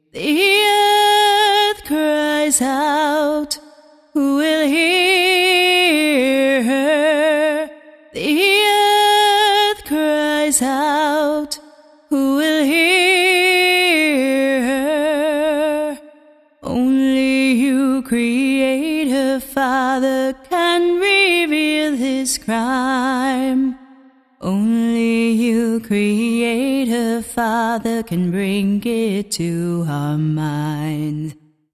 The earth cries out, who will hear her? The earth cries out, who will hear her? Only you, Creator, Father, can reveal his crime. Only you, Creator, Father, can bring it to our minds.